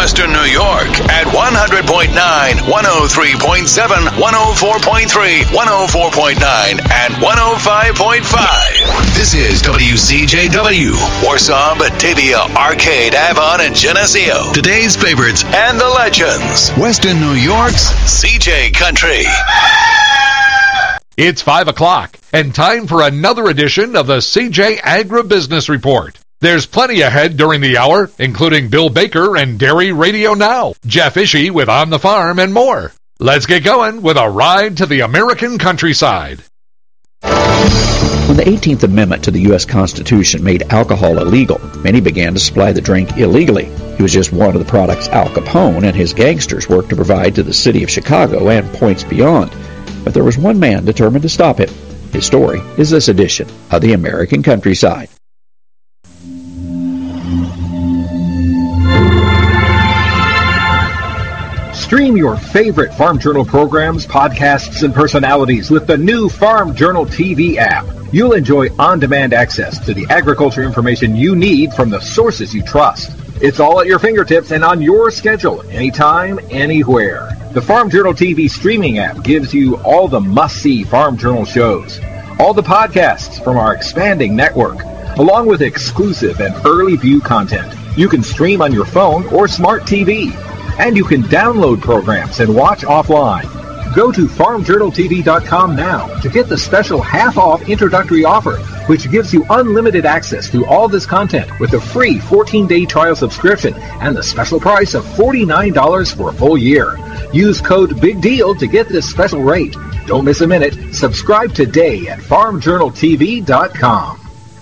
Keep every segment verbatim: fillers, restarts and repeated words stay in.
Western New York at one hundred point nine, one oh three point seven, one oh four point three, one oh four point nine, and one oh five point five. This is W C J W, Warsaw, Batavia, Arcade, Avon, and Geneseo. Today's favorites and the legends. Western New York's C J Country. It's five o'clock, and time for another edition of the C J Agribusiness Report. There's plenty ahead during the hour, including Bill Baker and Dairy Radio Now, Jeff Ishii with On the Farm, and more. Let's get going with a ride to the American countryside. When the eighteenth Amendment to the U S Constitution made alcohol illegal, many began to supply the drink illegally. He was just one of the products Al Capone and his gangsters worked to provide to the city of Chicago and points beyond. But there was one man determined to stop him. His story is this edition of the American Countryside. Stream your favorite Farm Journal programs, podcasts, and personalities with the new Farm Journal T V app. You'll enjoy on-demand access to the agriculture information you need from the sources you trust. It's all at your fingertips and on your schedule, anytime, anywhere. The Farm Journal T V streaming app gives you all the must-see Farm Journal shows, all the podcasts from our expanding network, along with exclusive and early view content. You can stream on your phone or smart T V. And you can download programs and watch offline. Go to farm journal t v dot com now to get the special half-off introductory offer, which gives you unlimited access to all this content with a free fourteen-day trial subscription and the special price of forty-nine dollars for a full year. Use code BIGDEAL to get this special rate. Don't miss a minute. Subscribe today at farm journal t v dot com.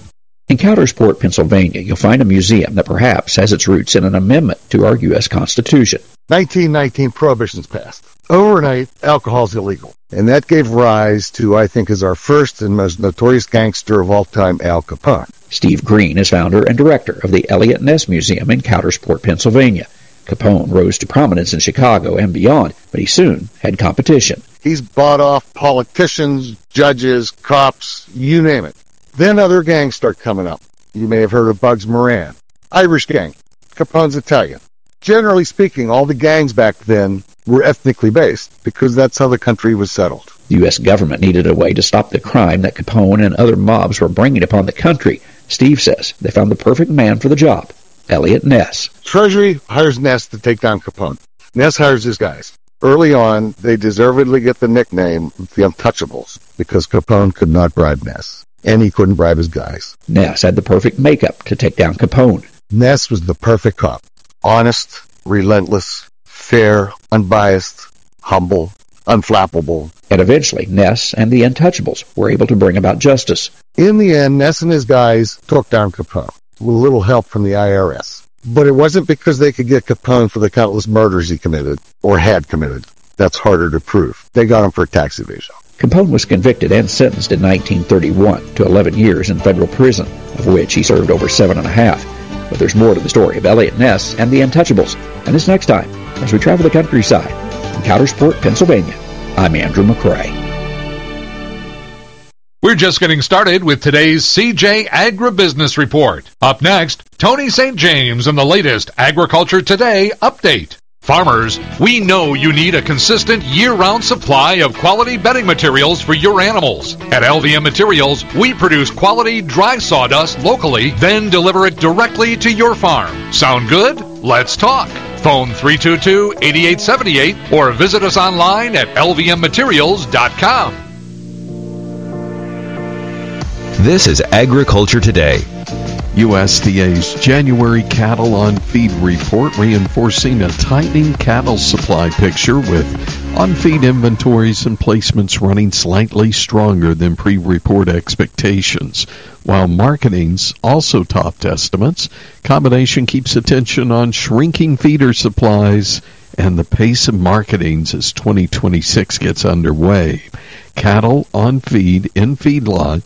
In Coudersport, Pennsylvania, you'll find a museum that perhaps has its roots in an amendment to our U S Constitution. nineteen nineteen, Prohibition's passed. Overnight, alcohol's illegal. And that gave rise to, I think, is our first and most notorious gangster of all time, Al Capone. Steve Green is founder and director of the Elliott Ness Museum in Coudersport, Pennsylvania. Capone rose to prominence in Chicago and beyond, but he soon had competition. He's bought off politicians, judges, cops, you name it. Then other gangs start coming up. You may have heard of Bugs Moran. Irish gang. Capone's Italian. Generally speaking, all the gangs back then were ethnically based because that's how the country was settled. The U S government needed a way to stop the crime that Capone and other mobs were bringing upon the country. Steve says they found the perfect man for the job, Elliott Ness. Treasury hires Ness to take down Capone. Ness hires his guys. Early on, they deservedly get the nickname the Untouchables because Capone could not bribe Ness. And he couldn't bribe his guys. Ness had the perfect makeup to take down Capone. Ness was the perfect cop. Honest, relentless, fair, unbiased, humble, unflappable. And eventually, Ness and the Untouchables were able to bring about justice. In the end, Ness and his guys took down Capone with a little help from the I R S. But it wasn't because they could get Capone for the countless murders he committed, or had committed. That's harder to prove. They got him for tax evasion. Capone was convicted and sentenced in nineteen thirty-one to eleven years in federal prison, of which he served over seven and a half. But there's more to the story of Elliott Ness and the Untouchables. And this next time, as we travel the countryside, in Coudersport, Pennsylvania, I'm Andrew McCrae. We're just getting started with today's C J Agribusiness Report. Up next, Tony Saint James and the latest Agriculture Today update. Farmers, we know you need a consistent year-round supply of quality bedding materials for your animals. At L V M Materials, we produce quality dry sawdust locally, then deliver it directly to your farm. Sound good? Let's talk. Phone three two two, eight eight seven eight or visit us online at L V M materials dot com. This is Agriculture Today. U S D A's January Cattle on Feed report reinforcing a tightening cattle supply picture with on-feed inventories and placements running slightly stronger than pre-report expectations. While marketings also topped estimates, combination keeps attention on shrinking feeder supplies and the pace of marketings as twenty twenty-six gets underway. Cattle on feed in feedlots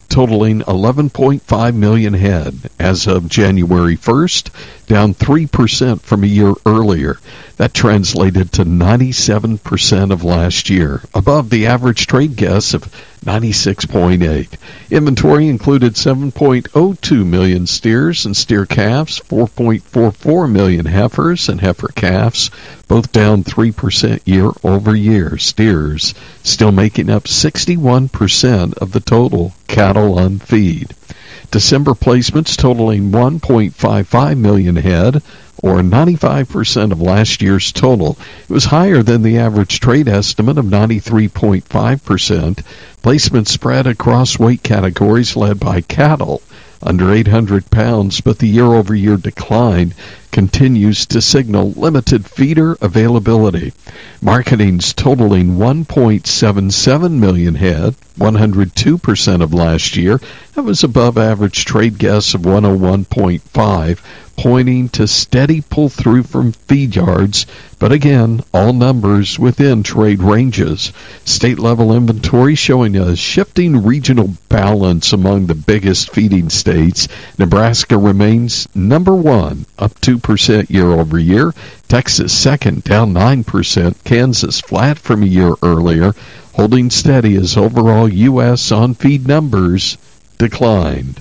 totaling eleven point five million head as of January first, down three percent from a year earlier. That translated to ninety-seven percent of last year, above the average trade guess of ninety-six point eight. Inventory included seven point oh two million steers and steer calves, four point four four million heifers and heifer calves, both down three percent year over year. Steers still making up sixty-one percent of the total cattle on feed. December placements totaling one point five five million head, or ninety-five percent of last year's total. It was higher than the average trade estimate of ninety-three point five percent. Placements spread across weight categories led by cattle under eight hundred pounds, but the year-over-year decline continues to signal limited feeder availability. Marketing's totaling one point seven seven million head, one hundred two percent of last year. That was above average trade guess of one oh one point five, pointing to steady pull-through from feed yards, but again, all numbers within trade ranges. State-level inventory showing a shifting regional balance among the biggest feeding states. Nebraska remains number one, up two percent year over year. Texas second, down nine percent. Kansas flat from a year earlier, holding steady as overall U S on-feed numbers declined.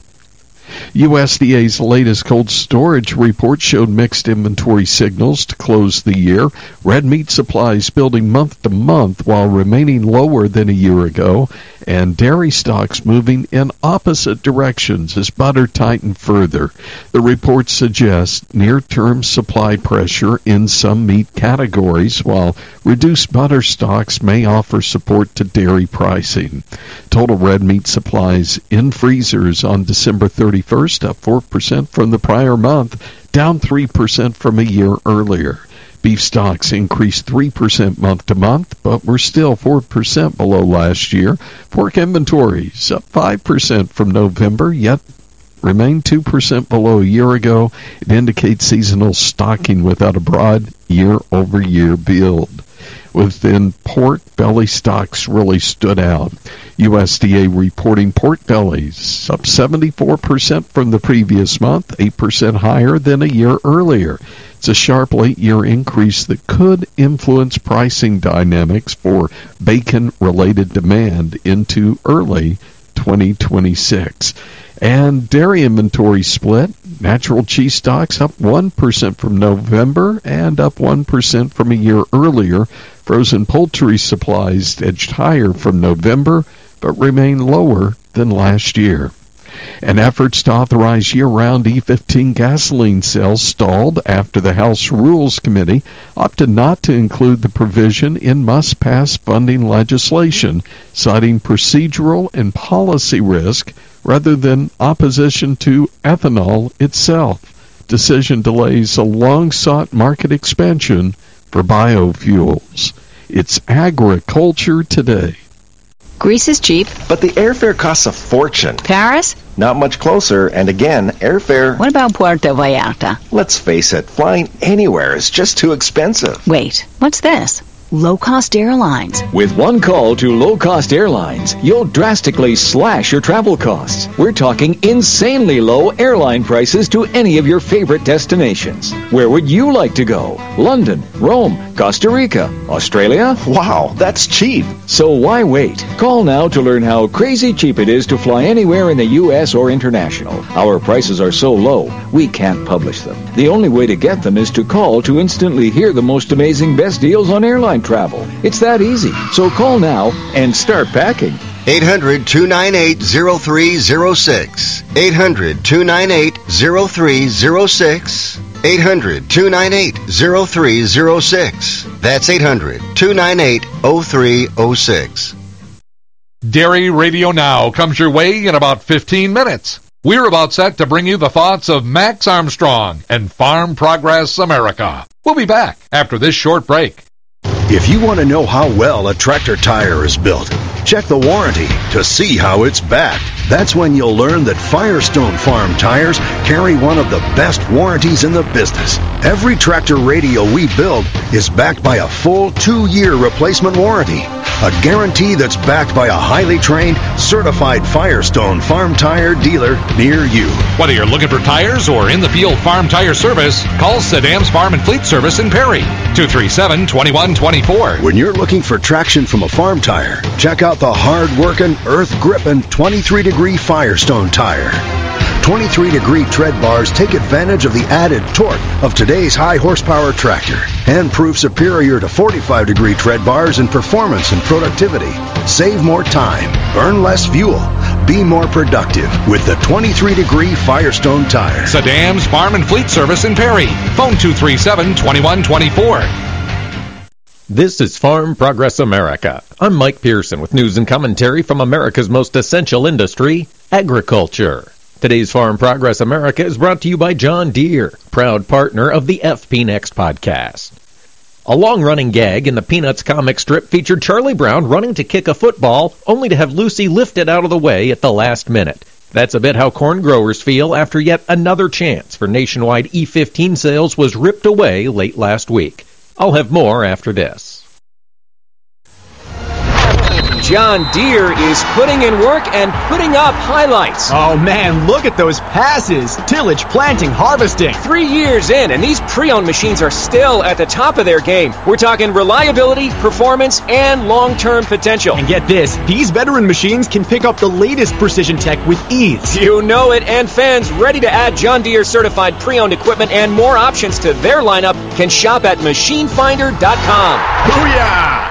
U S D A's latest cold storage report showed mixed inventory signals to close the year. Red meat supplies building month to month while remaining lower than a year ago, and dairy stocks moving in opposite directions as butter tightened further. The report suggests near-term supply pressure in some meat categories, while reduced butter stocks may offer support to dairy pricing. Total red meat supplies in freezers on December thirty-first, up four percent from the prior month, down three percent from a year earlier. Beef stocks increased three percent month to month, but were still four percent below last year. Pork inventories up five percent from November, yet remain two percent below a year ago. It indicates seasonal stocking without a broad year-over-year build. Within pork, belly stocks really stood out. U S D A reporting pork bellies up seventy-four percent from the previous month, eight percent higher than a year earlier. It's a sharp late-year increase that could influence pricing dynamics for bacon-related demand into early twenty twenty-six. And dairy inventory split. Natural cheese stocks up one percent from November and up one percent from a year earlier. Frozen poultry supplies edged higher from November, but remain lower than last year. And efforts to authorize year-round E fifteen gasoline sales stalled after the House Rules Committee opted not to include the provision in must-pass funding legislation, citing procedural and policy risk rather than opposition to ethanol itself. Decision delays a long-sought market expansion for biofuels. It's Agriculture Today. Greece is cheap. But the airfare costs a fortune. Paris? Not much closer, and again, airfare... What about Puerto Vallarta? Let's face it, flying anywhere is just too expensive. Wait, what's this? Low-cost airlines. With one call to low-cost airlines, you'll drastically slash your travel costs. We're talking insanely low airline prices to any of your favorite destinations. Where would you like to go? London, Rome, Costa Rica, Australia? Wow, that's cheap. So why wait? Call now to learn how crazy cheap it is to fly anywhere in the U S or international. Our prices are so low, we can't publish them. The only way to get them is to call to instantly hear the most amazing best deals on airline travel. It's that easy. So call now and start packing. eight hundred, two nine eight, zero three zero six. eight hundred, two nine eight, zero three zero six. eight hundred, two nine eight, zero three zero six. That's eight hundred, two nine eight, zero three zero six. Dairy Radio Now comes your way in about fifteen minutes. We're about set to bring you the thoughts of Max Armstrong and Farm Progress America. We'll be back after this short break. If you want to know how well a tractor tire is built, check the warranty to see how it's backed. That's when you'll learn that Firestone Farm tires carry one of the best warranties in the business. Every tractor radio we build is backed by a full two-year replacement warranty. A guarantee that's backed by a highly trained, certified Firestone Farm Tire dealer near you. Whether you're looking for tires or in-the-field farm tire service, call Saddam's Farm and Fleet Service in Perry, two three seven, two one two four. When you're looking for traction from a farm tire, check out the hard-working, earth-gripping twenty-three degree Firestone tire. twenty-three degree tread bars take advantage of the added torque of today's high-horsepower tractor and prove superior to forty-five degree tread bars in performance and productivity. Save more time, burn less fuel, be more productive with the twenty-three degree Firestone tire. Saddam's Farm and Fleet Service in Perry. Phone two three seven, two one two four. This is Farm Progress America. I'm Mike Pearson with news and commentary from America's most essential industry, agriculture. Today's Farm Progress America is brought to you by John Deere, proud partner of the F P Next podcast. A long-running gag in the Peanuts comic strip featured Charlie Brown running to kick a football, only to have Lucy lifted out of the way at the last minute. That's a bit how corn growers feel after yet another chance for nationwide E fifteen sales was ripped away late last week. I'll have more after this. John Deere is putting in work and putting up highlights. Oh man, look at those passes. Tillage, planting, harvesting. Three years in, and these pre-owned machines are still at the top of their game. We're talking reliability, performance, and long-term potential. And get this, these veteran machines can pick up the latest precision tech with ease. You know it, and fans ready to add John Deere certified pre-owned equipment and more options to their lineup can shop at machine finder dot com. Booyah!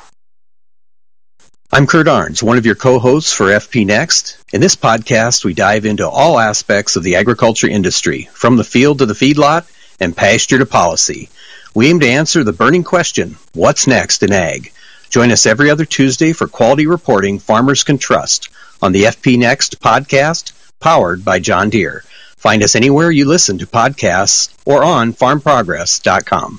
I'm Kurt Arns, one of your co-hosts for F P Next. In this podcast, we dive into all aspects of the agriculture industry, from the field to the feedlot and pasture to policy. We aim to answer the burning question, what's next in ag? Join us every other Tuesday for quality reporting farmers can trust on the F P Next podcast, powered by John Deere. Find us anywhere you listen to podcasts or on farm progress dot com.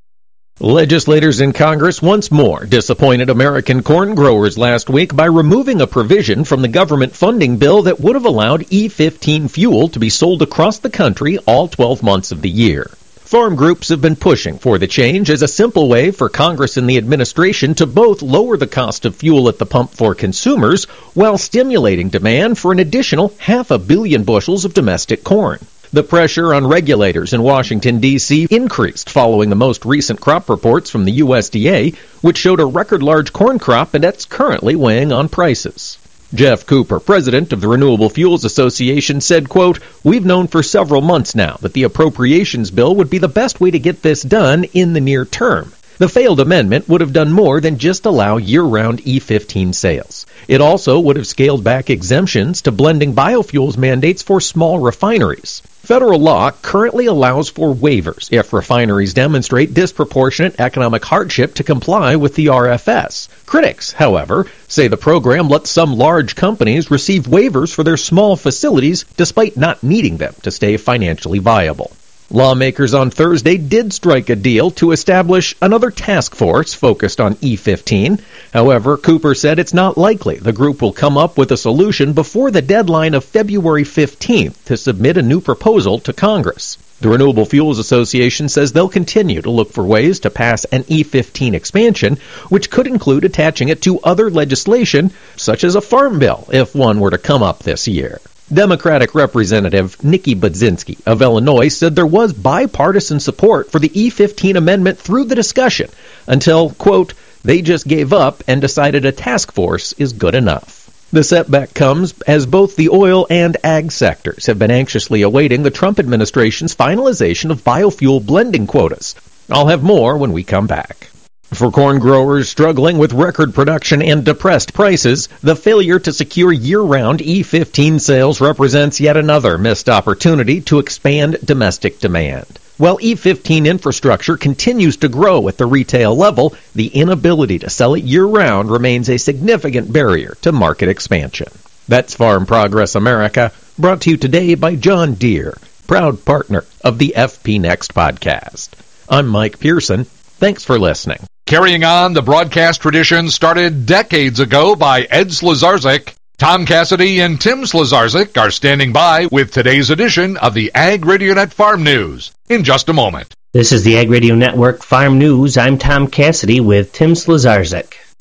Legislators in Congress once more disappointed American corn growers last week by removing a provision from the government funding bill that would have allowed E fifteen fuel to be sold across the country all twelve months of the year. Farm groups have been pushing for the change as a simple way for Congress and the administration to both lower the cost of fuel at the pump for consumers while stimulating demand for an additional half a billion bushels of domestic corn. The pressure on regulators in Washington, D C increased following the most recent crop reports from the U S D A, which showed a record-large corn crop and that's currently weighing on prices. Jeff Cooper, president of the Renewable Fuels Association, said, quote, "We've known for several months now that the appropriations bill would be the best way to get this done in the near term. The failed amendment would have done more than just allow year-round E fifteen sales. It also would have scaled back exemptions to blending biofuels mandates for small refineries. Federal law currently allows for waivers if refineries demonstrate disproportionate economic hardship to comply with the R F S. Critics, however, say the program lets some large companies receive waivers for their small facilities despite not needing them to stay financially viable. Lawmakers on Thursday did strike a deal to establish another task force focused on E fifteen. However, Cooper said it's not likely the group will come up with a solution before the deadline of February fifteenth to submit a new proposal to Congress. The Renewable Fuels Association says they'll continue to look for ways to pass an E fifteen expansion, which could include attaching it to other legislation, such as a farm bill, if one were to come up this year. Democratic Representative Nikki Budzinski of Illinois said there was bipartisan support for the E fifteen amendment through the discussion until, quote, they just gave up and decided a task force is good enough. The setback comes as both the oil and ag sectors have been anxiously awaiting the Trump administration's finalization of biofuel blending quotas. I'll have more when we come back. For corn growers struggling with record production and depressed prices, the failure to secure year-round E fifteen sales represents yet another missed opportunity to expand domestic demand. While E fifteen infrastructure continues to grow at the retail level, the inability to sell it year-round remains a significant barrier to market expansion. That's Farm Progress America, brought to you today by John Deere, proud partner of the F P Next podcast. I'm Mike Pearson. Thanks for listening. Carrying on the broadcast tradition started decades ago by Ed Slazarzik, Tom Cassidy and Tim Slazarzik are standing by with today's edition of the Ag Radio Net Farm News in just a moment. This is the Ag Radio Network Farm News. I'm Tom Cassidy with Tim Slazarzik.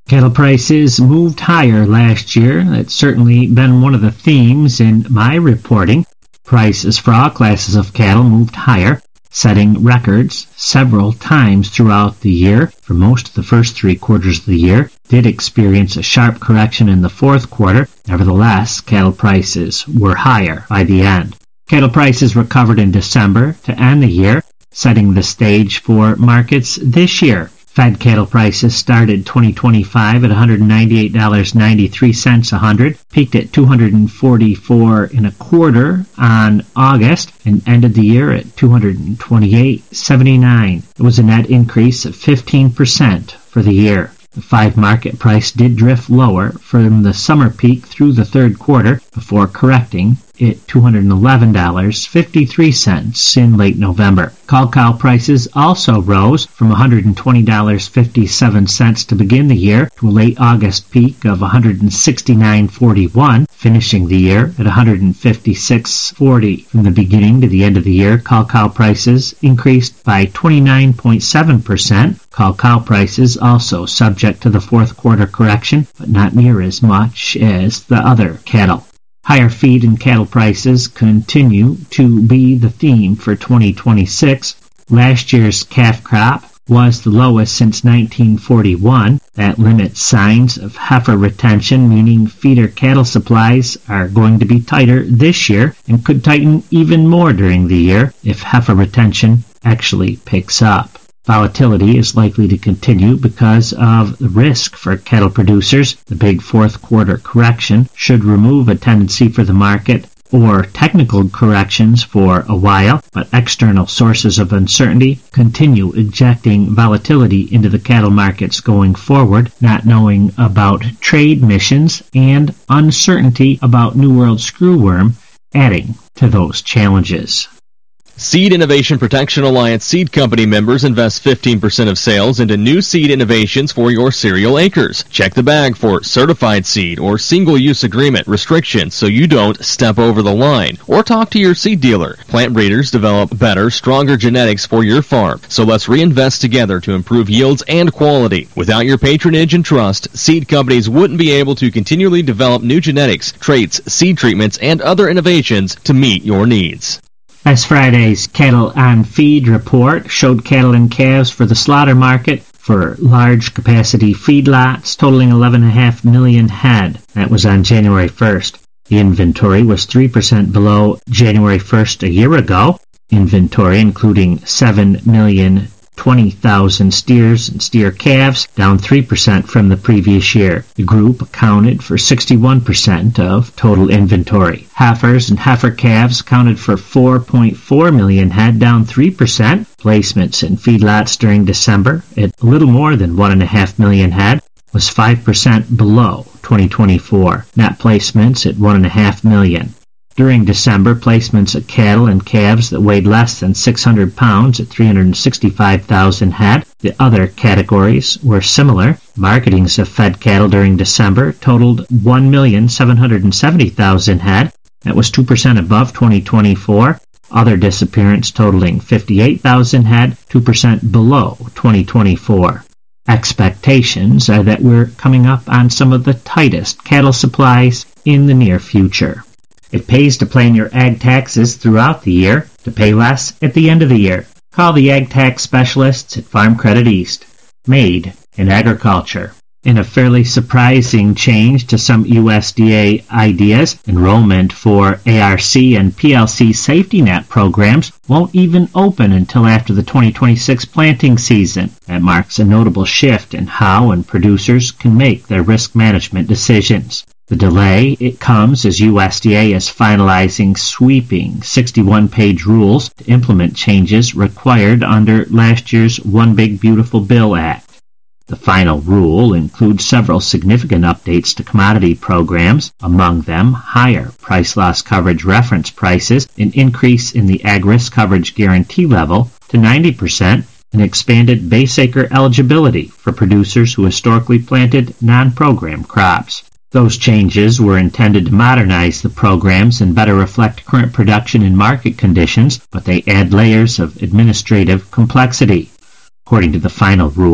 Cattle prices moved higher last year. That's certainly been one of the themes in my reporting. Prices for all classes of cattle moved higher, setting records several times throughout the year. For most of the first three quarters of the year, did experience a sharp correction in the fourth quarter. Nevertheless, cattle prices were higher by the end. Cattle prices recovered in December to end the year, setting the stage for markets this year. Fed cattle prices started twenty twenty-five at one hundred ninety-eight dollars and ninety-three cents a hundred, peaked at two hundred forty-four and a quarter on August, and ended the year at two hundred twenty-eight dollars and seventy-nine cents. It was a net increase of fifteen percent for the year. The five market price did drift lower from the summer peak through the third quarter before correcting at two hundred eleven dollars and fifty-three cents in late November. Cull cow prices also rose from one hundred twenty dollars and fifty-seven cents to begin the year to a late August peak of one hundred sixty-nine dollars and forty-one cents, finishing the year at one hundred fifty-six dollars and forty cents. From the beginning to the end of the year, cull cow prices increased by twenty-nine point seven percent. Cull cow prices also subject to the fourth quarter correction, but not near as much as the other cattle. Higher feed and cattle prices continue to be the theme for twenty twenty-six. Last year's calf crop was the lowest since nineteen forty-one. That limits signs of heifer retention, meaning feeder cattle supplies are going to be tighter this year and could tighten even more during the year if heifer retention actually picks up. Volatility is likely to continue because of the risk for cattle producers. The big fourth quarter correction should remove a tendency for the market or technical corrections for a while, but external sources of uncertainty continue injecting volatility into the cattle markets going forward, not knowing about trade missions and uncertainty about New World screwworm adding to those challenges. Seed Innovation Protection Alliance Seed Company members invest fifteen percent of sales into new seed innovations for your cereal acres. Check the bag for certified seed or single-use agreement restrictions so you don't step over the line. Or talk to your seed dealer. Plant breeders develop better, stronger genetics for your farm. So let's reinvest together to improve yields and quality. Without your patronage and trust, seed companies wouldn't be able to continually develop new genetics, traits, seed treatments, and other innovations to meet your needs. Last Friday's Cattle on Feed report showed cattle and calves for the slaughter market for large capacity feedlots totaling eleven point five million head. That was on January first. The inventory was three percent below January first a year ago. Inventory including seven million twenty thousand steers and steer calves, down three percent from the previous year. The group accounted for sixty-one percent of total inventory. Heifers and heifer calves accounted for four point four million head, down three percent. Placements in feedlots during December at a little more than one point five million head was five percent below twenty twenty-four. Net placements at one point five million. During December, placements of cattle and calves that weighed less than six hundred pounds at three hundred sixty-five thousand head. The other categories were similar. Marketings of fed cattle during December totaled one million seven hundred seventy thousand head. That was two percent above twenty twenty-four. Other disappearance totaling fifty-eight thousand head, two percent below twenty twenty-four. Expectations are that we're coming up on some of the tightest cattle supplies in the near future. It pays to plan your ag taxes throughout the year to pay less at the end of the year. Call the ag tax specialists at Farm Credit East. Made in agriculture. In a fairly surprising change to some U S D A ideas, enrollment for A R C and P L C safety net programs won't even open until after the twenty twenty-six planting season. That marks a notable shift in how and producers can make their risk management decisions. The delay, it comes as U S D A is finalizing sweeping sixty-one page rules to implement changes required under last year's One Big Beautiful Bill Act. The final rule includes several significant updates to commodity programs, among them higher price loss coverage reference prices, an increase in the ag risk coverage guarantee level to ninety percent, and expanded base acre eligibility for producers who historically planted non-program crops. Those changes were intended to modernize the programs and better reflect current production and market conditions, but they add layers of administrative complexity. According to the final rule,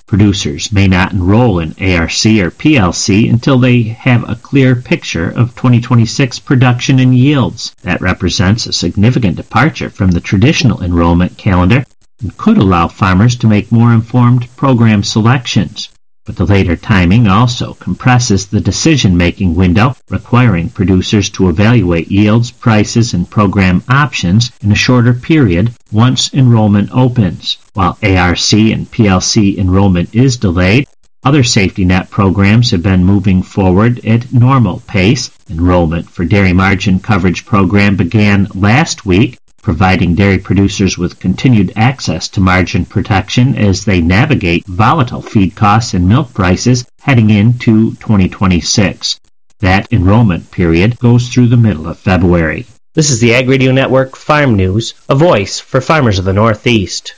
Producers may not enroll in A R C or P L C until they have a clear picture of twenty twenty-six production and yields. That represents a significant departure from the traditional enrollment calendar and could allow farmers to make more informed program selections. But the later timing also compresses the decision-making window, requiring producers to evaluate yields, prices, and program options in a shorter period once enrollment opens. While A R C and P L C enrollment is delayed, other safety net programs have been moving forward at normal pace. Enrollment for Dairy Margin Coverage Program began last week, providing dairy producers with continued access to margin protection as they navigate volatile feed costs and milk prices heading into twenty twenty-six. That enrollment period goes through the middle of February. This is the Ag Radio Network Farm News, a voice for farmers of the Northeast.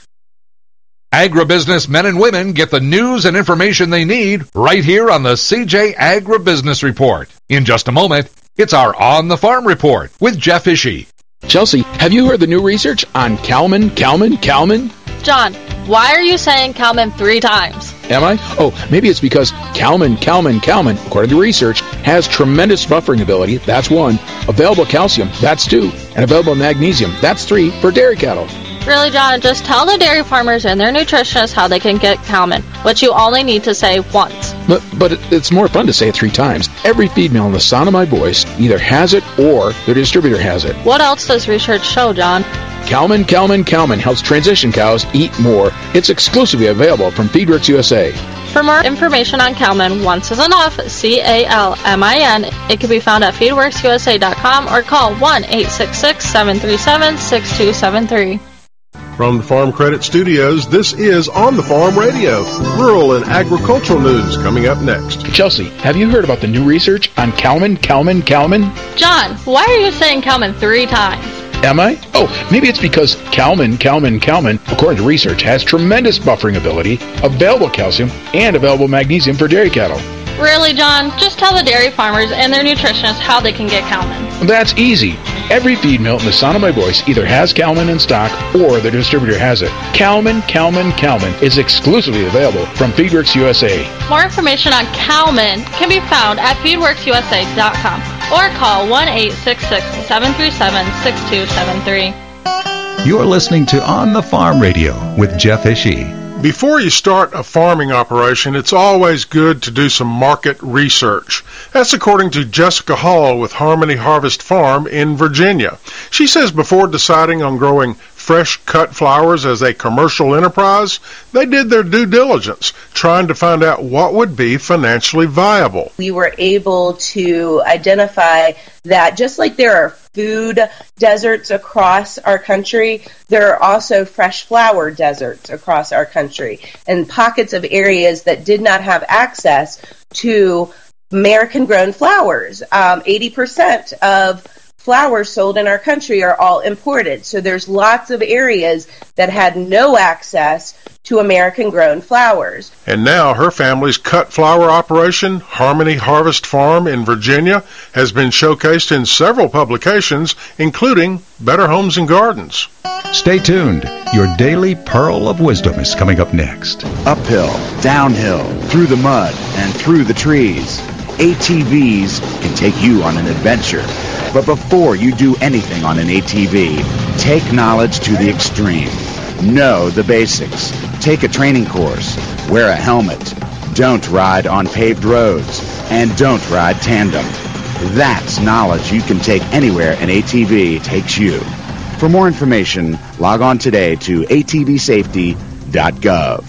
Agribusiness men and women get the news and information they need right here on the C J Agribusiness Report. In just a moment, it's our On the Farm Report with Jeff Ishii. Chelsea, have you heard the new research on Kalman, Kalman, Kalman? John, why are you saying Kalman three times? Am I? Oh, maybe it's because Kalman, Kalman, Kalman, according to research, has tremendous buffering ability, that's one, available calcium, that's two, and available magnesium, that's three, for dairy cattle. Really, John, just tell the dairy farmers and their nutritionists how they can get Kalman, which you only need to say once. But, but it, it's more fun to say it three times. Every feed mill in the sound of my voice either has it or their distributor has it. What else does research show, John? Kalman, Kalman, Kalman helps transition cows eat more. It's exclusively available from Feedworks U S A. For more information on Kalman, once is enough, C A L M I N. It can be found at feedworks U S A dot com or call one eight six six, seven three seven, six two seven three. From the Farm Credit Studios, this is On the Farm Radio. Rural and agricultural news coming up next. Chelsea, have you heard about the new research on Kalman, Kalman, Kalman? John, why are you saying Kalman three times? Am I? Oh, maybe it's because Kalman, Kalman, Kalman, according to research, has tremendous buffering ability, available calcium, and available magnesium for dairy cattle. Really, John? Just tell the dairy farmers and their nutritionists how they can get Kalman. That's easy. Every feed mill in the sound of my voice either has Kalman in stock or their distributor has it. Kalman, Kalman, Kalman is exclusively available from Feedworks U S A. More information on Kalman can be found at feedworks U S A dot com or call one eight six six, seven three seven, six two seven three. You're listening to On the Farm Radio with Jeff Ishii. Before you start a farming operation, it's always good to do some market research. That's according to Jessica Hall with Harmony Harvest Farm in Virginia. She says before deciding on growing fresh cut flowers as a commercial enterprise, they did their due diligence, trying to find out what would be financially viable. We were able to identify that just like there are food deserts across our country, there are also fresh flower deserts across our country, and pockets of areas that did not have access to American-grown flowers. Um, eighty percent of flowers sold in our country are all imported, so there's lots of areas that had no access to American-grown flowers. And now her family's cut flower operation, Harmony Harvest Farm in Virginia, has been showcased in several publications, including Better Homes and Gardens. Stay tuned. Your daily pearl of wisdom is coming up next. Uphill, downhill, through the mud, and through the trees. A T Vs can take you on an adventure. But before you do anything on an A T V, take knowledge to the extreme. Know the basics. Take a training course. Wear a helmet. Don't ride on paved roads. And don't ride tandem. That's knowledge you can take anywhere an A T V takes you. For more information, log on today to A T V safety dot gov.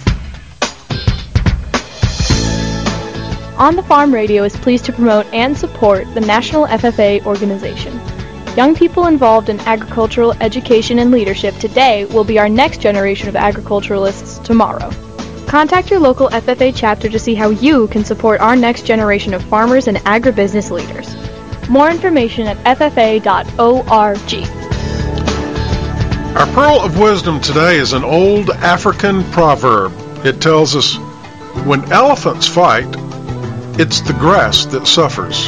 On the Farm Radio is pleased to promote and support the National F F A organization. Young people involved in agricultural education and leadership today will be our next generation of agriculturalists tomorrow. Contact your local F F A chapter to see how you can support our next generation of farmers and agribusiness leaders. More information at F F A dot org. Our pearl of wisdom today is an old African proverb. It tells us, when elephants fight, it's the grass that suffers.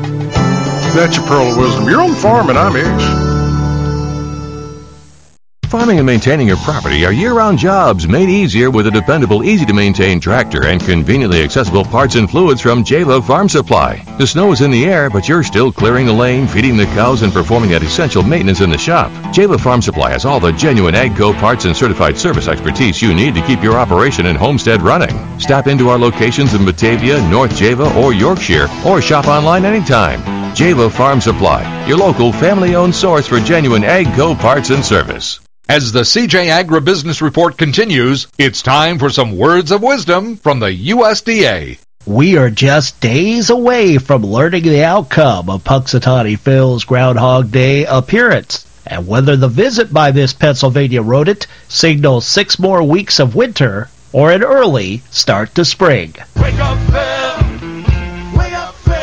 That's your pearl of wisdom. You're on the farm, and I'm Ish. Farming and maintaining your property are year-round jobs made easier with a dependable, easy-to-maintain tractor and conveniently accessible parts and fluids from Java Farm Supply. The snow is in the air, but you're still clearing the lane, feeding the cows, and performing that essential maintenance in the shop. Java Farm Supply has all the genuine AGCO parts and certified service expertise you need to keep your operation and homestead running. Stop into our locations in Batavia, North Java, or Yorkshire, or shop online anytime. Java Farm Supply, your local family-owned source for genuine AGCO parts and service. As the C J Agribusiness Report continues, it's time for some words of wisdom from the U S D A. We are just days away from learning the outcome of Punxsutawney Phil's Groundhog Day appearance, and whether the visit by this Pennsylvania rodent signals six more weeks of winter or an early start to spring. Wake up, Phil! Wake up, Phil!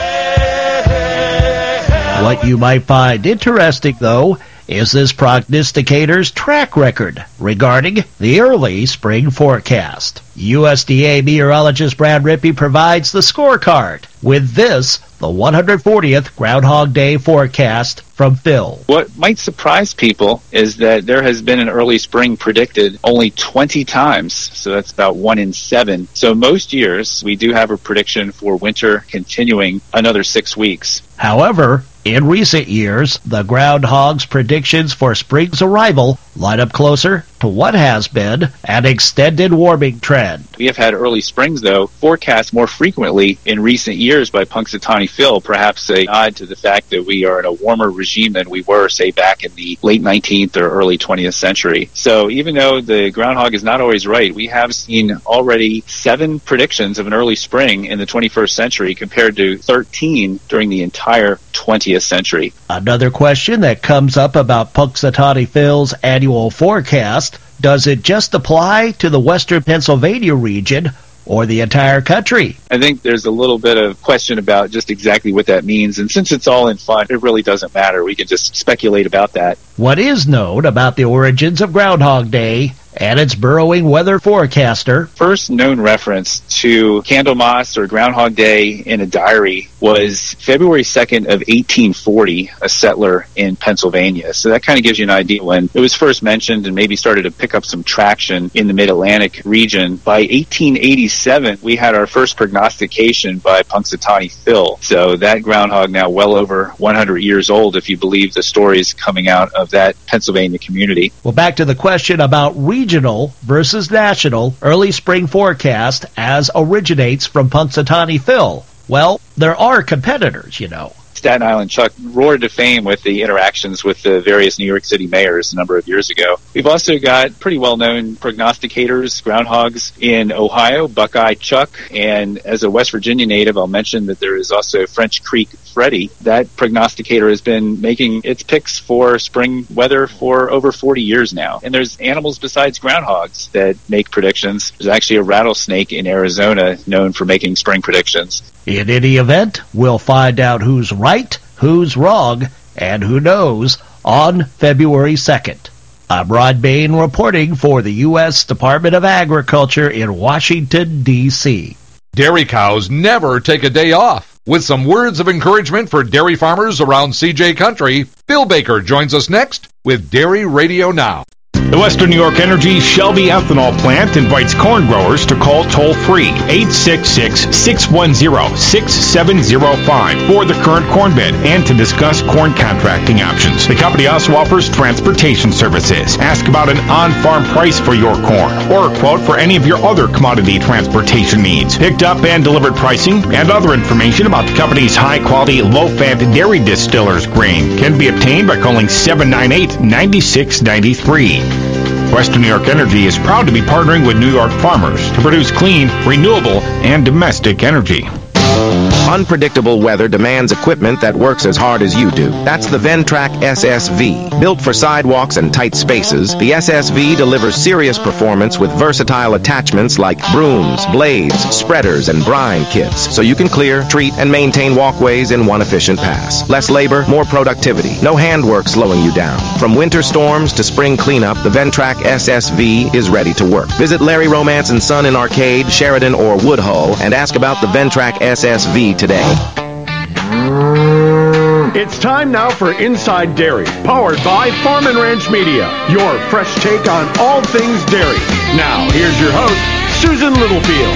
What you might find interesting, though, is this prognosticator's track record regarding the early spring forecast. U S D A meteorologist Brad Rippey provides the scorecard with this, the one hundred fortieth Groundhog Day forecast from Phil. What might surprise people is that there has been an early spring predicted only twenty times, so that's about one in seven. So most years, we do have a prediction for winter continuing another six weeks. However, in recent years, the groundhog's predictions for spring's arrival line up closer to what has been an extended warming trend. We have had early springs, though, forecast more frequently in recent years by Punxsutawney Phil, perhaps a nod to the fact that we are in a warmer regime than we were, say, back in the late nineteenth or early twentieth century. So even though the groundhog is not always right, we have seen already seven predictions of an early spring in the twenty-first century compared to thirteen during the entire twentieth century. Another question that comes up about Punxsutawney Phil's annual forecast: does it just apply to the western Pennsylvania region or the entire country? I think there's a little bit of question about just exactly what that means, and since it's all in fun, it really doesn't matter. We can just speculate about that. What is known about the origins of Groundhog Day and its burrowing weather forecaster? First known reference to Candlemas or Groundhog Day in a diary was February second of eighteen forty, a settler in Pennsylvania. So that kind of gives you an idea when it was first mentioned and maybe started to pick up some traction in the Mid-Atlantic region. By eighteen eighty-seven, we had our first prognostication by Punxsutawney Phil. So that groundhog now well over one hundred years old, if you believe the stories coming out of that Pennsylvania community. Well, back to the question about regional versus national early spring forecast as originates from Punxsutawney Phil. Well, there are competitors, you know. Staten Island Chuck roared to fame with the interactions with the various New York City mayors a number of years ago. We've also got pretty well-known prognosticators, groundhogs in Ohio, Buckeye Chuck, and as a West Virginia native, I'll mention that there is also French Creek Freddy. That prognosticator has been making its picks for spring weather for over forty years now. And there's animals besides groundhogs that make predictions. There's actually a rattlesnake in Arizona known for making spring predictions. In any event, we'll find out who's right, who's wrong, and who knows on February second. I'm Rod Bain reporting for the U S Department of Agriculture in Washington, D C Dairy cows never take a day off. With some words of encouragement for dairy farmers around C J Country, Bill Baker joins us next with Dairy Radio Now. The Western New York Energy Shelby Ethanol Plant invites corn growers to call toll-free eight six six, six one zero, six seven zero five for the current corn bid and to discuss corn contracting options. The company also offers transportation services. Ask about an on-farm price for your corn or a quote for any of your other commodity transportation needs. Picked up and delivered pricing and other information about the company's high-quality, low-fat dairy distillers grain can be obtained by calling seven nine eight, nine six nine three. Western New York Energy is proud to be partnering with New York farmers to produce clean, renewable, and domestic energy. Unpredictable weather demands equipment that works as hard as you do. That's the Ventrac S S V. Built for sidewalks and tight spaces, the S S V delivers serious performance with versatile attachments like brooms, blades, spreaders, and brine kits, so you can clear, treat, and maintain walkways in one efficient pass. Less labor, more productivity. No handwork slowing you down. From winter storms to spring cleanup, the Ventrac S S V is ready to work. Visit Larry Romance and Son in Arcade, Sheridan, or Woodhull and ask about the Ventrac S S V today. It's time now for Inside Dairy, powered by Farm and Ranch Media, your fresh take on all things dairy. Now, here's your host, Susan Littlefield.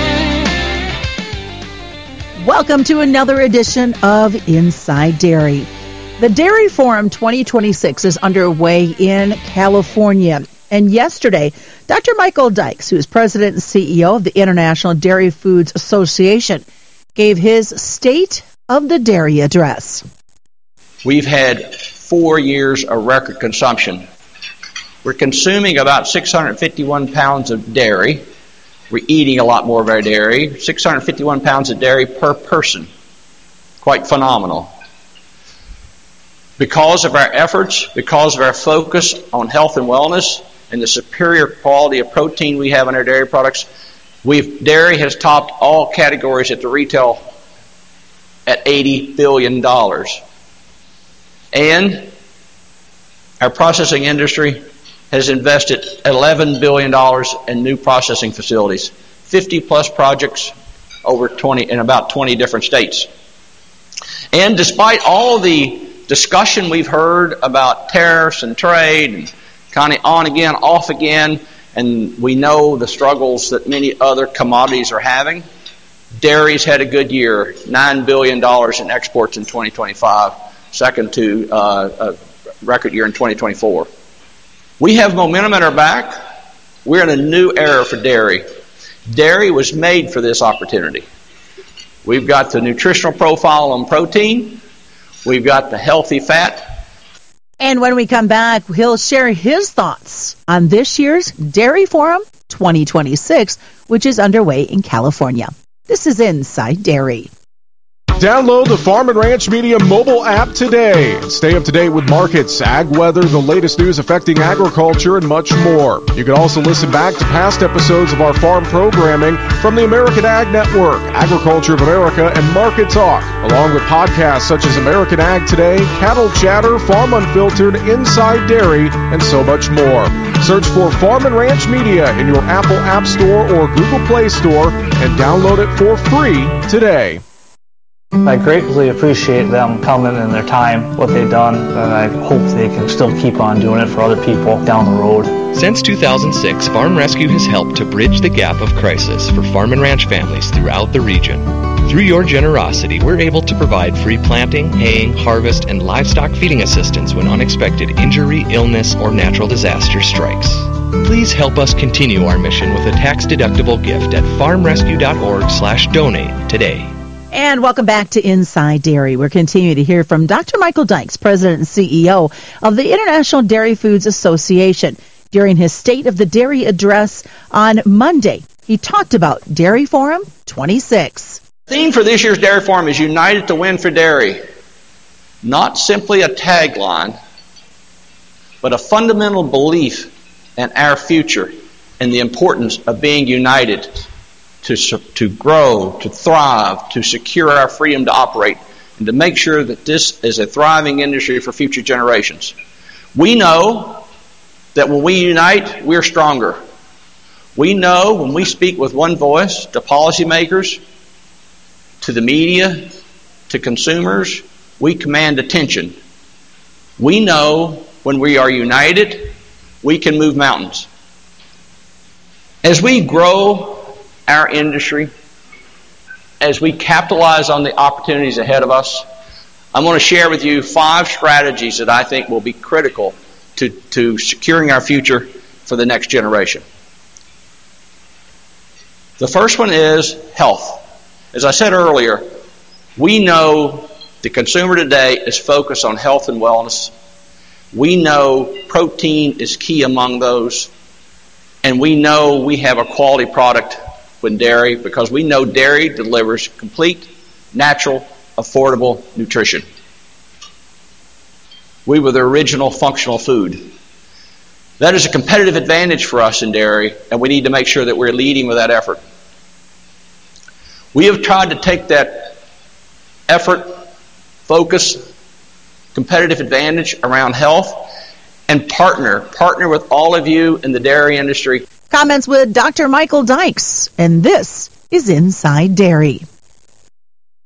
Welcome to another edition of Inside Dairy. The Dairy Forum twenty twenty-six is underway in California. And yesterday, Doctor Michael Dykes, who is president and C E O of the International Dairy Foods Association, gave his State of the Dairy address. We've had four years of record consumption. We're consuming about six hundred fifty-one pounds of dairy. We're eating a lot more of our dairy, six hundred fifty-one pounds of dairy per person. Quite phenomenal. Because of our efforts, because of our focus on health and wellness, and the superior quality of protein we have in our dairy products, we've dairy has topped all categories at the retail at eighty billion dollars. And our processing industry has invested eleven billion dollars in new processing facilities, fifty plus projects over twenty in about twenty different states. And despite all the discussion we've heard about tariffs and trade and kind of on again, off again, and we know the struggles that many other commodities are having, dairy's had a good year, nine billion dollars in exports in twenty twenty-five, second to uh, a record year in twenty twenty-four. We have momentum at our back. We're in a new era for dairy. Dairy was made for this opportunity. We've got the nutritional profile on protein. We've got the healthy fat. And when we come back, he'll share his thoughts on this year's Dairy Forum twenty twenty-six, which is underway in California. This is Inside Dairy. Download the Farm and Ranch Media mobile app today. Stay up to date with markets, ag weather, the latest news affecting agriculture, and much more. You can also listen back to past episodes of our farm programming from the American Ag Network, Agriculture of America, and Market Talk, along with podcasts such as American Ag Today, Cattle Chatter, Farm Unfiltered, Inside Dairy, and so much more. Search for Farm and Ranch Media in your Apple App Store or Google Play Store and download it for free today. I greatly appreciate them coming and their time, what they've done, and I hope they can still keep on doing it for other people down the road. Since two thousand six, Farm Rescue has helped to bridge the gap of crisis for farm and ranch families throughout the region. Through your generosity, we're able to provide free planting, haying, harvest, and livestock feeding assistance when unexpected injury, illness, or natural disaster strikes. Please help us continue our mission with a tax-deductible gift at farmrescue.org slash donate today. And welcome back to Inside Dairy. We're continuing to hear from Doctor Michael Dykes, President and C E O of the International Dairy Foods Association. During his State of the Dairy address on Monday, he talked about Dairy Forum twenty-six. The theme for this year's Dairy Forum is United to Win for Dairy. Not simply a tagline, but a fundamental belief in our future and the importance of being united to to grow, to thrive, to secure our freedom to operate, and to make sure that this is a thriving industry for future generations. We know that when we unite, we're stronger. We know when we speak with one voice to policymakers, to the media, to consumers, we command attention. We know when we are united, we can move mountains. As we grow our industry, as we capitalize on the opportunities ahead of us, I'm going to share with you five strategies that I think will be critical to, to securing our future for the next generation. The first one is health. As I said earlier, we know the consumer today is focused on health and wellness. We know protein is key among those. And we know we have a quality product in dairy because we know dairy delivers complete, natural, affordable nutrition. We were the original functional food. That is a competitive advantage for us in dairy, and we need to make sure that we're leading with that effort. We have tried to take that effort, focus, competitive advantage around health and partner, partner with all of you in the dairy industry. Comments with Doctor Michael Dykes, and this is Inside Dairy.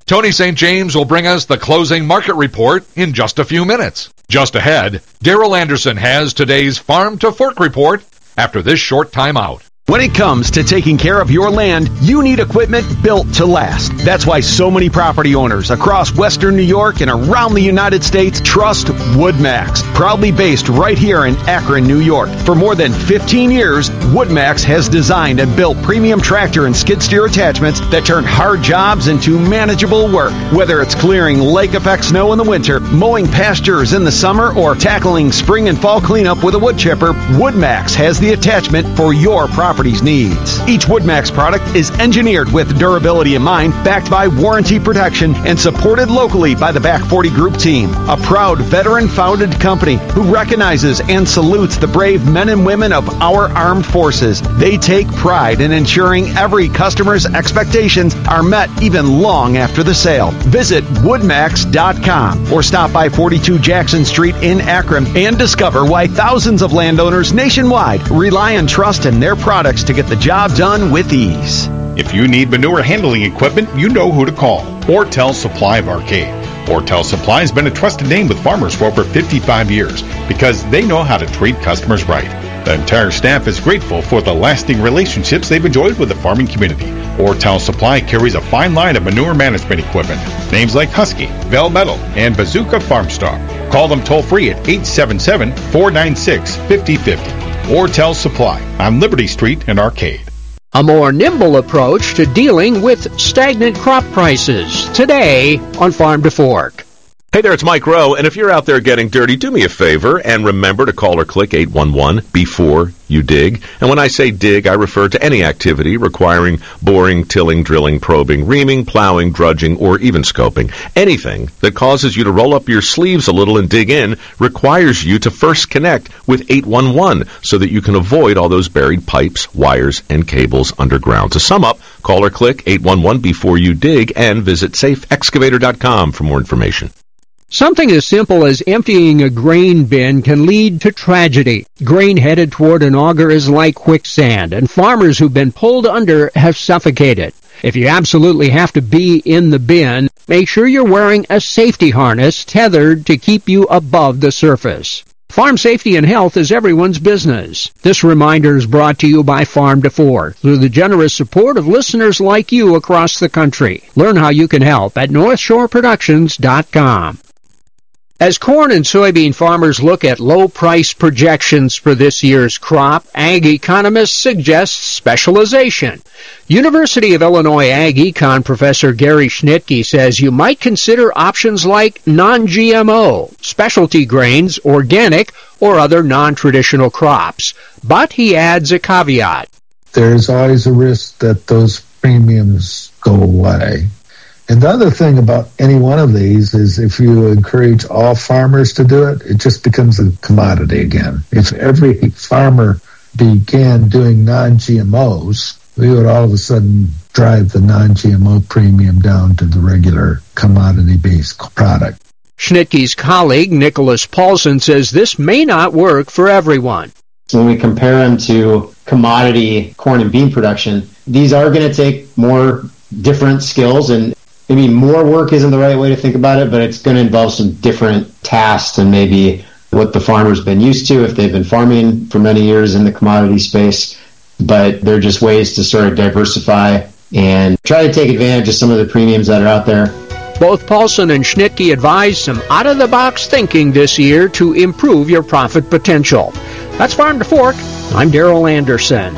Tony Saint James will bring us the closing market report in just a few minutes. Just ahead, Daryl Anderson has today's Farm to Fork report after this short timeout. When it comes to taking care of your land, you need equipment built to last. That's why so many property owners across western New York and around the United States trust WoodMax. Proudly based right here in Akron, New York. For more than fifteen years, WoodMax has designed and built premium tractor and skid steer attachments that turn hard jobs into manageable work. Whether it's clearing lake effect snow in the winter, mowing pastures in the summer, or tackling spring and fall cleanup with a wood chipper, WoodMax has the attachment for your property needs. Each WoodMax product is engineered with durability in mind, backed by warranty protection, and supported locally by the Back forty Group team, a proud veteran-founded company who recognizes and salutes the brave men and women of our armed forces. They take pride in ensuring every customer's expectations are met even long after the sale. Visit wood max dot com or stop by forty-two Jackson Street in Akron and discover why thousands of landowners nationwide rely and trust in their products to get the job done with ease. If you need manure handling equipment, you know who to call. Ortel Supply of Arcade. Ortel Supply has been a trusted name with farmers for over fifty-five years because they know how to treat customers right. The entire staff is grateful for the lasting relationships they've enjoyed with the farming community. Ortel Supply carries a fine line of manure management equipment. Names like Husky, Velmetal, and Bazooka Farmstar. Call them toll-free at eight seven seven, four nine six, five oh five oh. Ortel Supply on Liberty Street in Arcade. A more nimble approach to dealing with stagnant crop prices. Today on Farm to Fork. Hey there, it's Mike Rowe, and if you're out there getting dirty, do me a favor and remember to call or click eight one one before you dig. And when I say dig, I refer to any activity requiring boring, tilling, drilling, probing, reaming, plowing, drudging, or even scoping. Anything that causes you to roll up your sleeves a little and dig in requires you to first connect with eight one one so that you can avoid all those buried pipes, wires, and cables underground. To sum up, call or click eight one one before you dig and visit safe excavator dot com for more information. Something as simple as emptying a grain bin can lead to tragedy. Grain headed toward an auger is like quicksand, and farmers who've been pulled under have suffocated. If you absolutely have to be in the bin, make sure you're wearing a safety harness tethered to keep you above the surface. Farm safety and health is everyone's business. This reminder is brought to you by Farm to Fork through the generous support of listeners like you across the country. Learn how you can help at north shore productions dot com. As corn and soybean farmers look at low price projections for this year's crop, ag economists suggest specialization. University of Illinois Ag Econ professor Gary Schnitke says you might consider options like non-G M O, specialty grains, organic, or other non-traditional crops. But he adds a caveat. There's always a risk that those premiums go away. And the other thing about any one of these is if you encourage all farmers to do it, it just becomes a commodity again. If every farmer began doing non-G M Os, we would all of a sudden drive the non-G M O premium down to the regular commodity-based product. Schnitke's colleague, Nicholas Paulson, says this may not work for everyone. So when we compare them to commodity corn and bean production, these are going to take more different skills, and maybe more work isn't the right way to think about it, but it's going to involve some different tasks than maybe what the farmer's been used to if they've been farming for many years in the commodity space. But they're just ways to sort of diversify and try to take advantage of some of the premiums that are out there. Both Paulson and Schnitke advise some out-of-the-box thinking this year to improve your profit potential. That's Farm to Fork. I'm Daryl Anderson.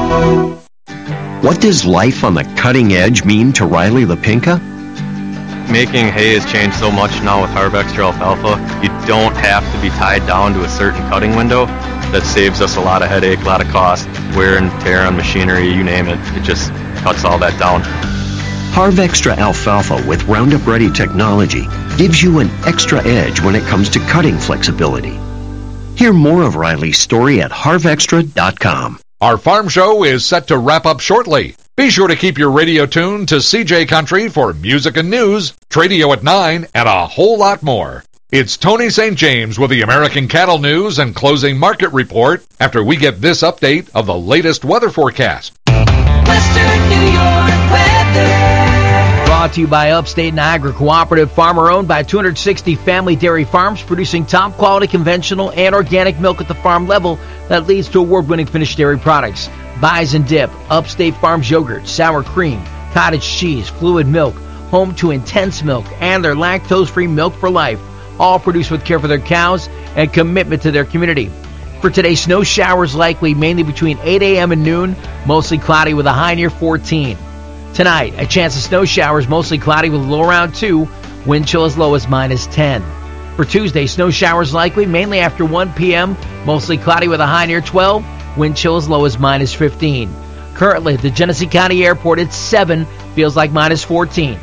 What does life on the cutting edge mean to Riley LaPinka? Making hay has changed so much now with Harvextra Alfalfa. You don't have to be tied down to a certain cutting window. That saves us a lot of headache, a lot of cost, wear and tear on machinery, you name it. It just cuts all that down. Harvextra Alfalfa with Roundup Ready technology gives you an extra edge when it comes to cutting flexibility. Hear more of Riley's story at harvextra dot com. Our farm show is set to wrap up shortly. Be sure to keep your radio tuned to C J Country for music and news, Tradio at nine, and a whole lot more. It's Tony Saint James with the American Cattle News and closing market report after we get this update of the latest weather forecast. Western New York weather. Brought to you by Upstate Niagara Cooperative, farmer-owned by two hundred sixty family dairy farms, producing top-quality conventional and organic milk at the farm level that leads to award-winning finished dairy products. Bison Dip, Upstate Farms yogurt, sour cream, cottage cheese, fluid milk, home to Intense Milk, and their lactose-free Milk for Life, all produced with care for their cows and commitment to their community. For today, snow showers likely mainly between eight a.m. and noon, mostly cloudy with a high near fourteen. Tonight, a chance of snow showers, mostly cloudy with a low around two, wind chill as low as minus ten. For Tuesday, snow showers likely mainly after one p.m., mostly cloudy with a high near twelve, wind chill as low as minus fifteen. Currently, at the Genesee County Airport, it's seven, feels like minus fourteen.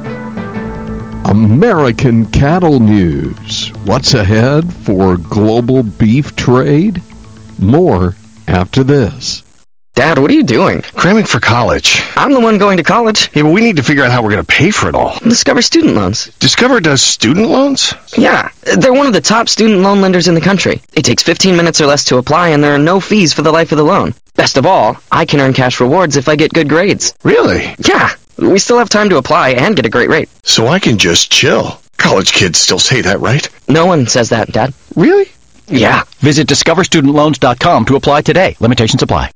American Cattle News. What's ahead for global beef trade? More after this. Dad, what are you doing? Cramming for college. I'm the one going to college. Yeah, but we need to figure out how we're going to pay for it all. Discover Student Loans. Discover does student loans? Yeah, they're one of the top student loan lenders in the country. It takes fifteen minutes or less to apply, and there are no fees for the life of the loan. Best of all, I can earn cash rewards if I get good grades. Really? Yeah. We still have time to apply and get a great rate. So I can just chill. College kids still say that, right? No one says that, Dad. Really? Yeah. Visit discover student loans dot com to apply today. Limitations apply.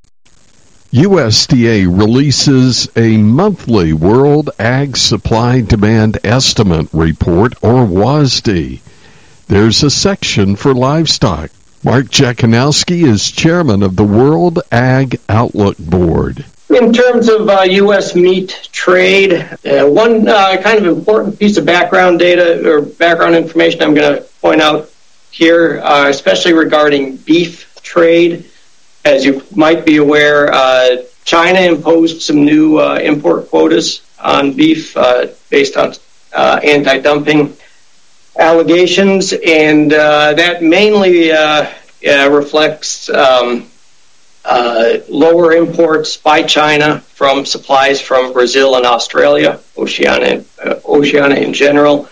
U S D A releases a monthly World Ag Supply Demand Estimate Report, or W A S D. There's a section for livestock. Mark Jakanowski is chairman of the World Ag Outlook Board. In terms of uh, U S meat trade, uh, one uh, kind of important piece of background data or background information I'm going to point out here, uh, especially regarding beef trade. As you might be aware, uh, China imposed some new uh, import quotas on beef uh, based on uh, anti-dumping allegations, and uh, that mainly uh, uh, reflects um, uh, lower imports by China from supplies from Brazil and Australia, Oceania, uh, Oceania in general.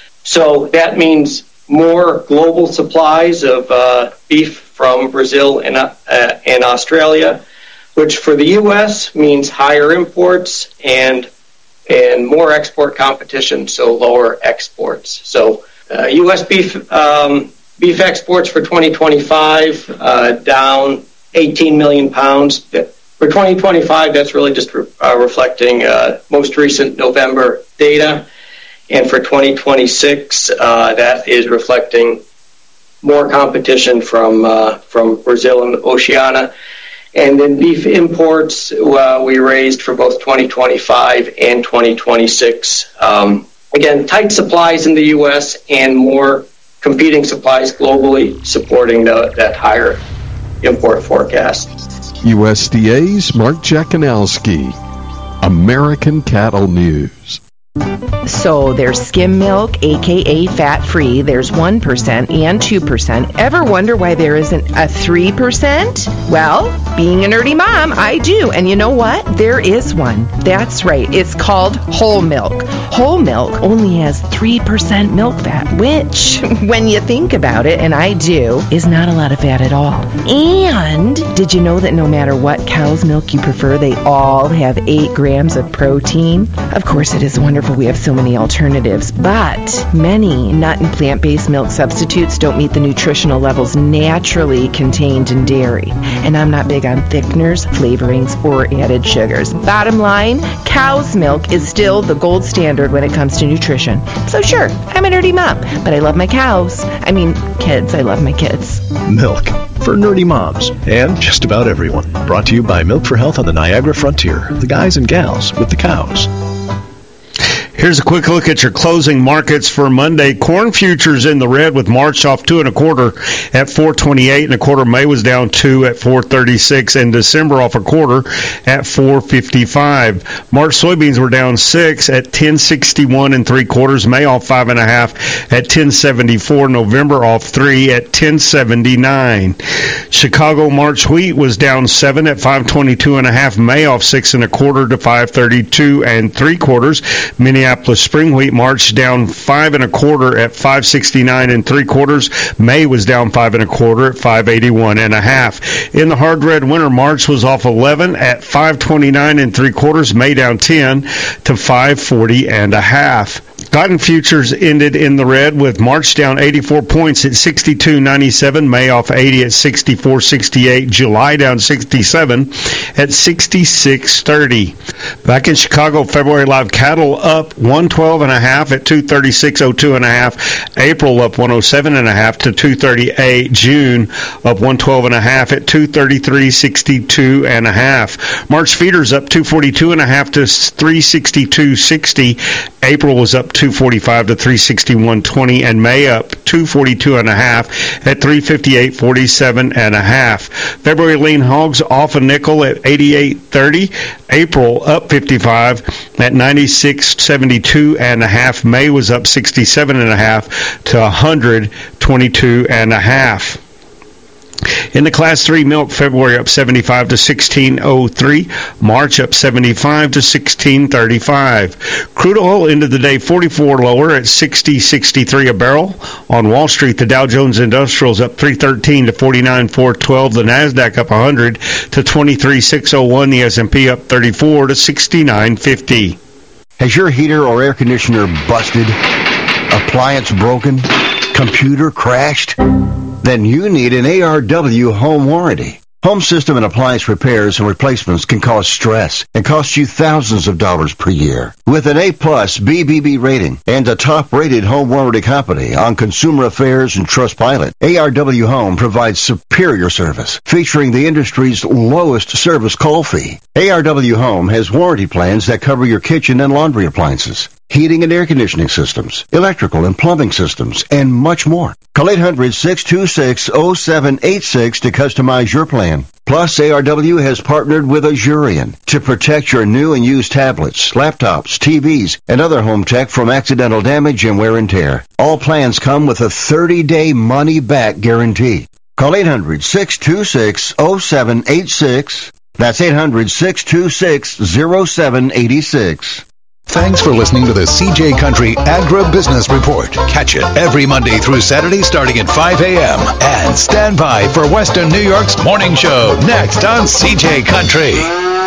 So that means more global supplies of uh, beef from Brazil and, uh, and Australia, which for the U S means higher imports and and more export competition, so lower exports. So uh, U S beef um, beef exports for twenty twenty-five uh, down eighteen million pounds. For twenty twenty-five, that's really just re- uh, reflecting uh, most recent November data. And for twenty twenty-six, uh, that is reflecting more competition from uh, from Brazil and Oceania. And then beef imports, uh, we raised for both twenty twenty-five and twenty twenty-six. Um, again, tight supplies in the U S and more competing supplies globally supporting the, that higher import forecast. U S D A's Mark Jakanowski, American Cattle News. So there's skim milk, aka fat-free. There's one percent and two percent. Ever wonder why there isn't a three percent? Well, being a nerdy mom, I do. And you know what? There is one. That's right. It's called whole milk. Whole milk only has three percent milk fat, which, when you think about it, and I do, is not a lot of fat at all. And did you know that no matter what cow's milk you prefer, they all have eight grams of protein? Of course, it is wonderful we have so many alternatives, but many nut and plant-based milk substitutes don't meet the nutritional levels naturally contained in dairy. And I'm not big on thickeners, flavorings, or added sugars. Bottom line, cow's milk is still the gold standard when it comes to nutrition. So sure, I'm a nerdy mom, but I love my cows. I mean, kids, I love my kids. Milk for nerdy moms and just about everyone. Brought to you by Milk for Health on the Niagara Frontier. The guys and gals with the cows. Here's a quick look at your closing markets for Monday. Corn futures in the red with March off two and a quarter at four twenty-eight and a quarter. May was down two at four thirty-six, and December off a quarter at four fifty-five. March soybeans were down six at ten sixty-one and three quarters. May off five and a half at ten seventy-four. November off three at ten seventy-nine. Chicago March wheat was down seven at five twenty-two and a half. May off six and a quarter to five thirty-two and three quarters. Minneapolis Minneapolis spring wheat March down five and a quarter at five sixty-nine and three quarters. May was down five and a quarter at five eighty-one and a half. In the hard red winter, March was off eleven at five twenty-nine and three quarters. May down ten to five forty and a half. Cotton futures ended in the red with March down eighty-four points at sixty-two ninety-seven, May off eighty at sixty-four sixty-eight, July down sixty-seven at sixty-six thirty. Back in Chicago, February live cattle up one twelve and a half at two thirty-six oh two and a half, April up one oh seven and a half to two thirty-eight, June up one twelve and a half at two thirty-three sixty-two and a half. March feeders up two forty-two and a half to three sixty-two sixty, April was up two forty-five to three sixty-one twenty, and May up two forty-two and a half at three fifty-eight forty-seven and a half. February lean hogs off a nickel at eighty-eight thirty, April up fifty-five at ninety-six seventy-two and a half. May was up sixty-seven and a half to one twenty-two and a half. In the Class three milk, February up seventy-five to sixteen oh three, March up seventy-five to sixteen thirty-five. Crude oil ended the day forty-four lower at sixty sixty-three a barrel. On Wall Street, the Dow Jones Industrials up three thirteen to forty-nine four twelve, the Nasdaq up one hundred to twenty-three six oh one, the S and P up thirty-four to sixty-nine fifty. Has your heater or air conditioner busted? Appliance broken? Computer crashed? Then you need an A R W home warranty. Home system and appliance repairs and replacements can cause stress and cost you thousands of dollars per year. With an A-plus B B B rating and a top-rated home warranty company on Consumer Affairs and Trustpilot, A R W Home provides superior service, featuring the industry's lowest service call fee. A R W Home has warranty plans that cover your kitchen and laundry appliances, heating and air conditioning systems, electrical and plumbing systems, and much more. Call eight hundred, six two six, oh seven eight six to customize your plan. Plus, A R W has partnered with Azurion to protect your new and used tablets, laptops, T Vs, and other home tech from accidental damage and wear and tear. All plans come with a thirty-day money-back guarantee. Call eight hundred, six two six, oh seven eight six. That's eight hundred, six two six, oh seven eight six. Thanks for listening to the C J Country Agribusiness Report. Catch it every Monday through Saturday starting at five a.m. And stand by for Western New York's morning show next on C J Country.